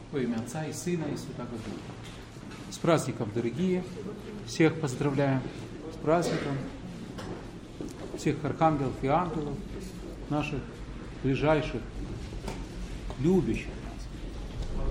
Во имя Отца и Сына и Святого Духа. С праздником, дорогие! Всех поздравляем с праздником. Всех архангелов и ангелов, наших ближайших, любящих нас.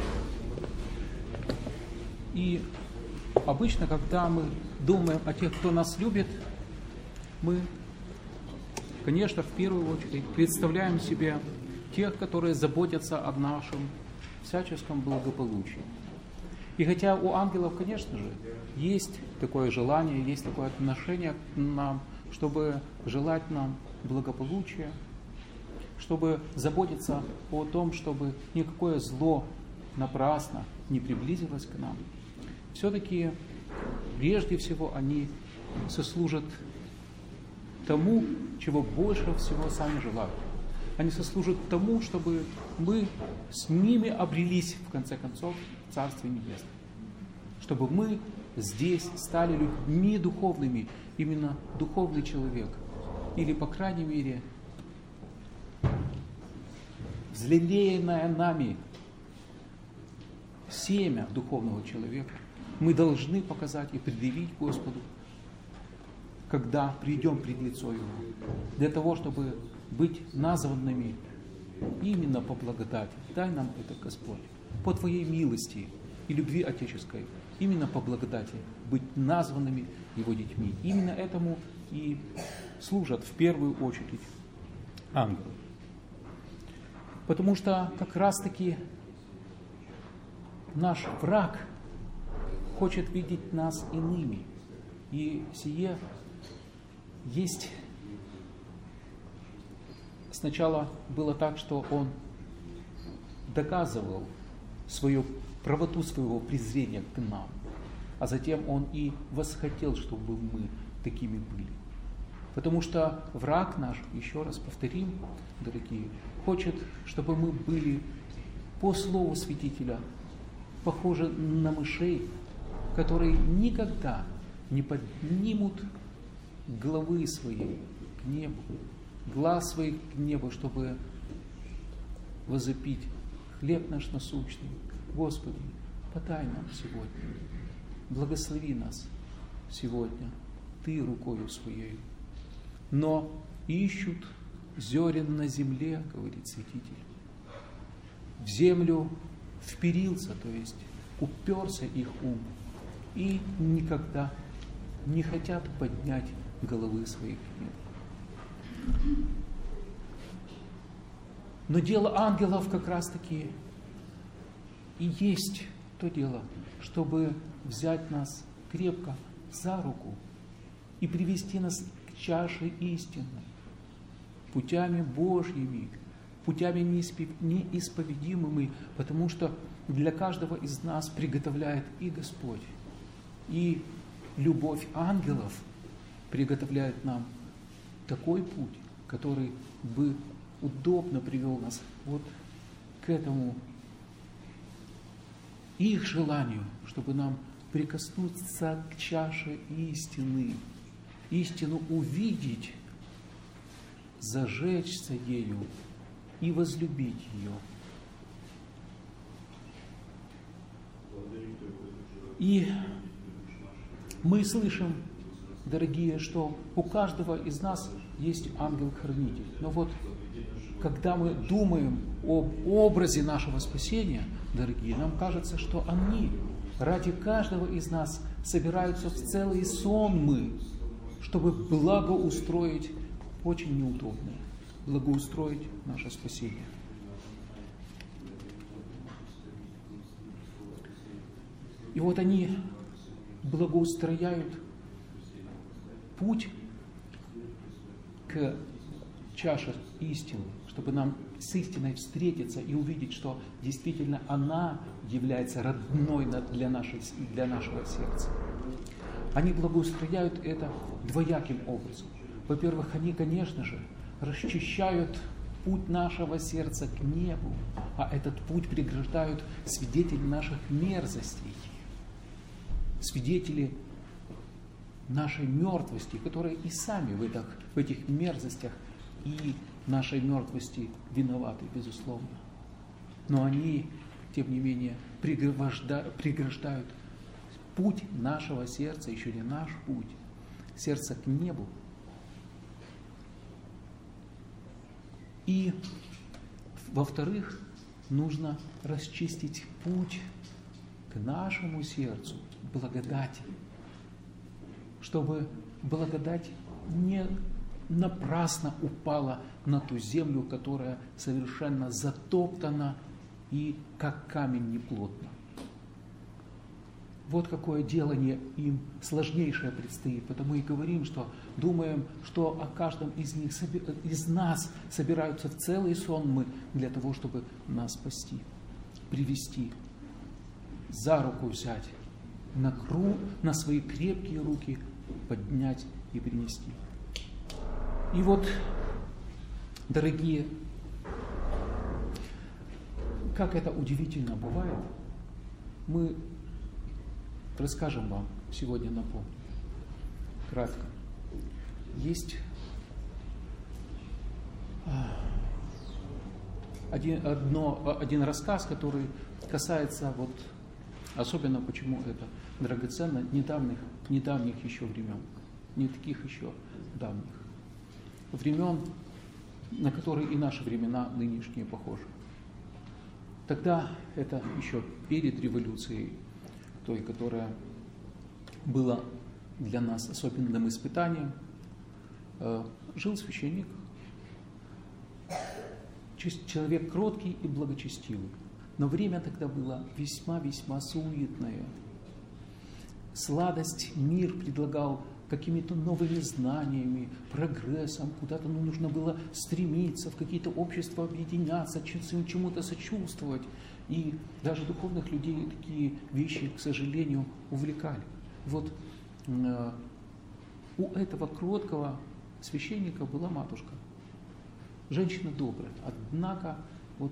И обычно, когда мы думаем о тех, кто нас любит, мы, конечно, в первую очередь представляем себе тех, которые заботятся о нашем всяческом благополучии. И хотя у ангелов, конечно же, есть такое желание, есть такое отношение к нам, чтобы желать нам благополучия, чтобы заботиться о том, чтобы никакое зло напрасно не приблизилось к нам, все-таки прежде всего они сослужат тому, чего больше всего сами желают. Они сослужат тому, чтобы мы с ними обрелись, в конце концов, в Царстве Небесном. Чтобы мы здесь стали людьми духовными, именно духовный человек. Или, по крайней мере, взлелеянное нами семя духовного человека мы должны показать и предъявить Господу, когда придем пред лицо Его, для того, чтобы быть названными именно по благодати. Дай нам это, Господь, по Твоей милости и любви отеческой, именно по благодати быть названными Его детьми. Именно этому и служат в первую очередь ангелы. Потому что как раз-таки наш враг хочет видеть нас иными. И сие есть... Сначала было так, что он доказывал свою правоту своего презрения к нам, а затем он и восхотел, чтобы мы такими были. Потому что враг наш, еще раз повторим, дорогие, хочет, чтобы мы были по слову святителя похожи на мышей, которые никогда не поднимут головы своей к небу, глаз своих к небу, чтобы возопить: хлеб наш насущный, Господи, подай нам сегодня, благослови нас сегодня Ты рукою Своей. Но ищут зерен на земле, говорит святитель. В землю вперился, то есть уперся их ум, и никогда не хотят поднять головы своих к небу. Но дело ангелов как раз-таки и есть то дело, чтобы взять нас крепко за руку и привести нас к чаше истины, путями Божьими, путями неисповедимыми, потому что для каждого из нас приготовляет и Господь, и любовь ангелов приготовляет нам такой путь, который бы удобно привел нас вот к этому их желанию, чтобы нам прикоснуться к чаше истины, истину увидеть, зажечься ею и возлюбить ее. И мы слышим, дорогие, что у каждого из нас есть ангел-хранитель. Но вот, когда мы думаем об образе нашего спасения, дорогие, нам кажется, что они ради каждого из нас собираются в целые сонмы, чтобы благоустроить очень неудобное, благоустроить наше спасение. И вот они благоустрояют путь к чаше истины, чтобы нам с истиной встретиться и увидеть, что действительно она является родной для нашего сердца. Они благоустрояют это двояким образом. Во-первых, они, конечно же, расчищают путь нашего сердца к небу, а этот путь преграждают свидетели наших мерзостей, свидетели нашей мертвости, которые и сами в этих мерзостях и нашей мертвости виноваты, безусловно. Но они тем не менее, преграждают путь нашего сердца, еще не наш путь, сердца к небу. И, во-вторых, нужно расчистить путь к нашему сердцу, благодати, чтобы благодать не напрасно упала на ту землю, которая совершенно затоптана и как камень неплотно. Вот какое делание им сложнейшее предстоит. Потому и говорим, что думаем, что о каждом из нас собираются в целый сонмы для того, чтобы нас спасти, привести, за руку взять, на свои крепкие руки поднять и принести. И вот, дорогие, как это удивительно бывает, мы расскажем вам сегодня, напомню, кратко. Есть один рассказ, который касается, вот, особенно почему это драгоценно, недавних еще времен, не таких еще давних времен, на которые и наши времена нынешние похожи. Тогда, это еще перед революцией, той, которая была для нас особенным испытанием, жил священник, человек кроткий и благочестивый. Но время тогда было весьма-весьма суетное. Сладость мир предлагал какими-то новыми знаниями, прогрессом, куда-то нужно было стремиться, в какие-то общества объединяться, чему-то сочувствовать. И даже духовных людей такие вещи, к сожалению, увлекали. Вот у этого кроткого священника была матушка, женщина добрая, однако вот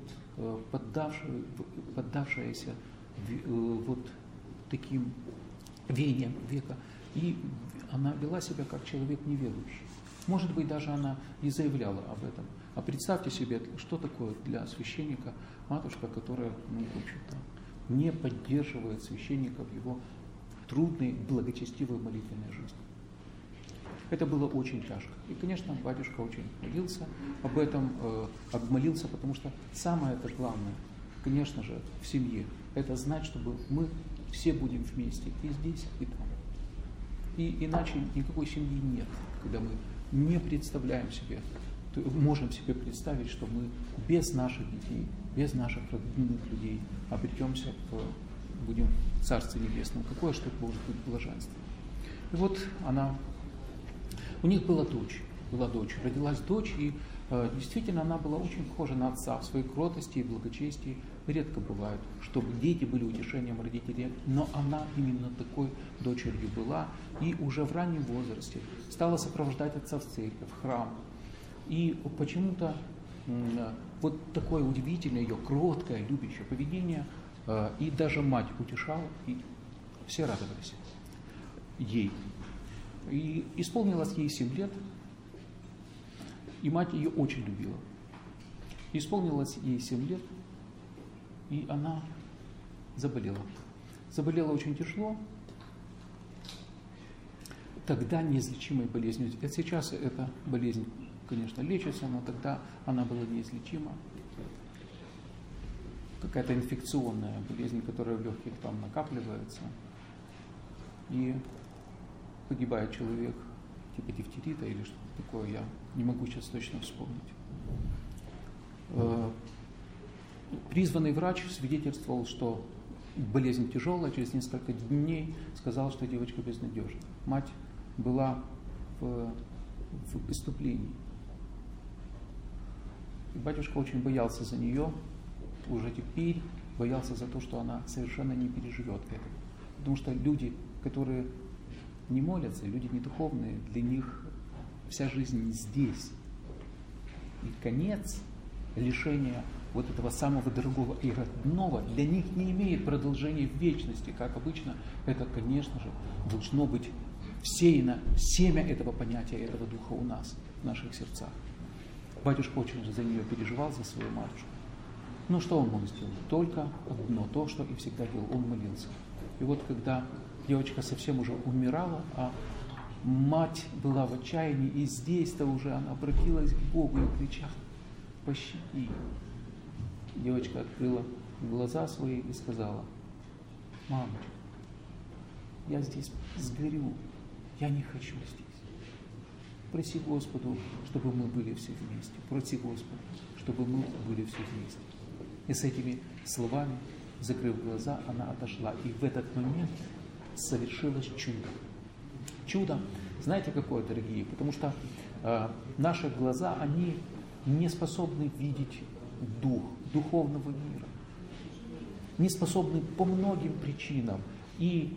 поддавшаяся вот таким веяниям века. И она вела себя как человек неверующий. Может быть, даже она и заявляла об этом. А представьте себе, что такое для священника матушка, которая, в общем-то, не поддерживает священника в его трудной, благочестивой молитвенной жизни. Это было очень тяжко. И, конечно, батюшка очень молился об этом, обмолился, потому что самое это главное, конечно же, в семье, это знать, чтобы мы все будем вместе, и здесь, и там. И иначе никакой семьи нет, когда мы не представляем себе, можем себе представить, что мы без наших детей, без наших родных людей обретемся, будем в Царстве Небесном. Какое что может быть блаженство? И вот у них была дочь, родилась дочь, и действительно она была очень похожа на отца в своей кротости и благочестии. Редко бывает, чтобы дети были утешением родителей, но она именно такой дочерью была, и уже в раннем возрасте стала сопровождать отца в церковь, в храм. И почему-то вот такое удивительное ее кроткое, любящее поведение, и даже мать утешала, и все радовались ей. И исполнилось ей 7 лет, и мать ее очень любила. Исполнилось ей 7 лет, и она заболела. Заболела очень тяжело, тогда неизлечимой болезнью. Сейчас эта болезнь, конечно, лечится, но тогда она была неизлечима. Какая-то инфекционная болезнь, которая в легких там накапливается. И погибает человек, типа дифтерита или что-то такое, я не могу сейчас точно вспомнить. Призванный врач свидетельствовал, что болезнь тяжелая, через несколько дней сказал, что девочка безнадежна. Мать была в исступлении. И батюшка очень боялся за нее, уже теперь боялся за то, что она совершенно не переживет это. Потому что люди, которые не молятся, люди недуховные, для них вся жизнь здесь. И конец лишения вот этого самого дорогого и родного для них не имеет продолжения в вечности, как обычно. Это, конечно же, должно быть всеяно семя этого понятия, этого духа у нас, в наших сердцах. Батюшка очень же за нее переживал, за свою матушку. Ну что он мог сделать? Только одно, то, что и всегда делал, он молился. И вот когда девочка совсем уже умирала, а мать была в отчаянии, и здесь-то уже она обратилась к Богу и кричала: пощади. Девочка открыла глаза свои и сказала: мамочка, я здесь сгорю, я не хочу здесь. Проси Господу, чтобы мы были все вместе. Проси Господа, чтобы мы были все вместе. И с этими словами, закрыв глаза, она отошла. И в этот момент совершилось чудо. Чудо, знаете какое, дорогие? Потому что наши глаза, они не способны видеть дух, духовного мира. Не способны по многим причинам. И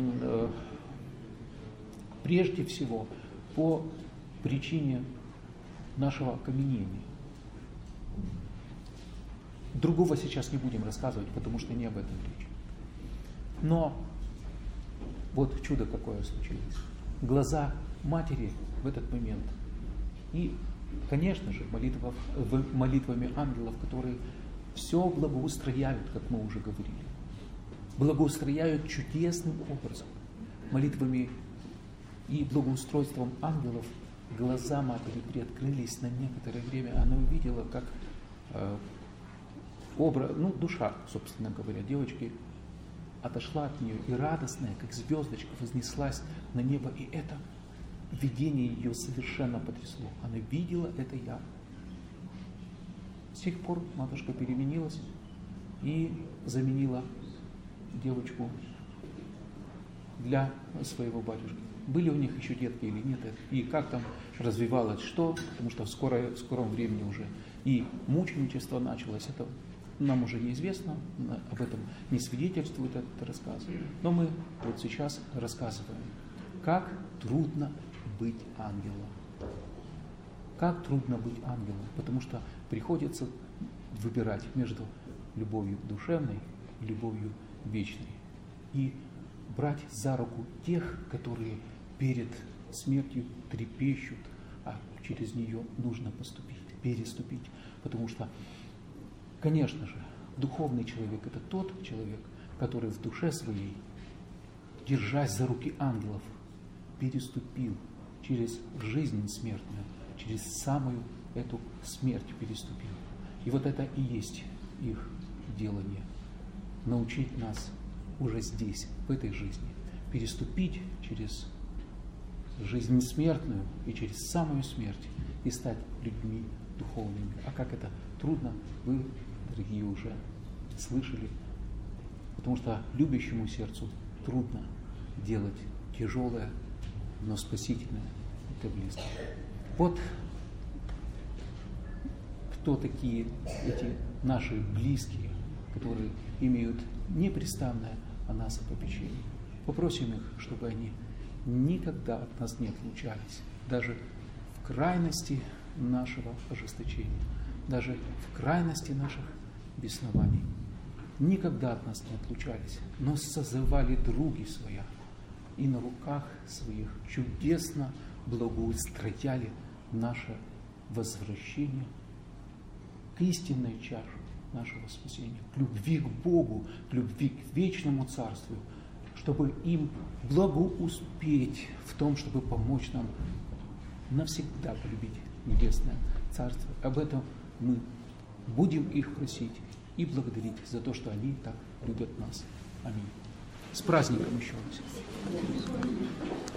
прежде всего по причине нашего окаменения. Другого сейчас не будем рассказывать, потому что не об этом речь. Но вот чудо какое случилось. Глаза матери в этот момент. И, конечно же, молитвами ангелов, которые все благоустрояют, как мы уже говорили. Благоустрояют чудесным образом. Молитвами и благоустройством ангелов глаза матери приоткрылись на некоторое время. Она увидела, как душа, собственно говоря, девочки отошла от нее, и радостная, как звездочка, вознеслась на небо. И это видение ее совершенно потрясло. Она видела это явно. С тех пор матушка переменилась и заменила девочку для своего батюшки. Были у них еще детки или нет, и как там развивалось что, потому что в скором времени уже и мученичество началось, это нам уже неизвестно, об этом не свидетельствует этот рассказ. Но мы вот сейчас рассказываем, как трудно быть ангелом. Как трудно быть ангелом, потому что приходится выбирать между любовью душевной и любовью вечной. И брать за руку тех, которые перед смертью трепещут, а через нее нужно переступить. Потому что, конечно же, духовный человек – это тот человек, который в душе своей, держась за руки ангелов, переступил через жизнь смертную, через самую эту смерть переступил. И вот это и есть их делание – научить нас уже здесь, в этой жизни, переступить через жизнь смертную и через самую смерть и стать людьми духовными. А как это трудно, вы, дорогие, уже слышали, потому что любящему сердцу трудно делать тяжелое, но спасительное для близких. Вот кто такие эти наши близкие, которые имеют непрестанное о нас попечение. Попросим их, чтобы они никогда от нас не отлучались, даже в крайности нашего ожесточения, даже в крайности наших беснований. Никогда от нас не отлучались, но созывали други своя и на руках своих чудесно благоустрояли наше возвращение к истинной чаше нашего спасения, к любви к Богу, к любви к вечному Царству, чтобы им благоуспеть в том, чтобы помочь нам навсегда полюбить Небесное Царство. Об этом мы будем их просить и благодарить за то, что они так любят нас. Аминь. С праздником еще раз.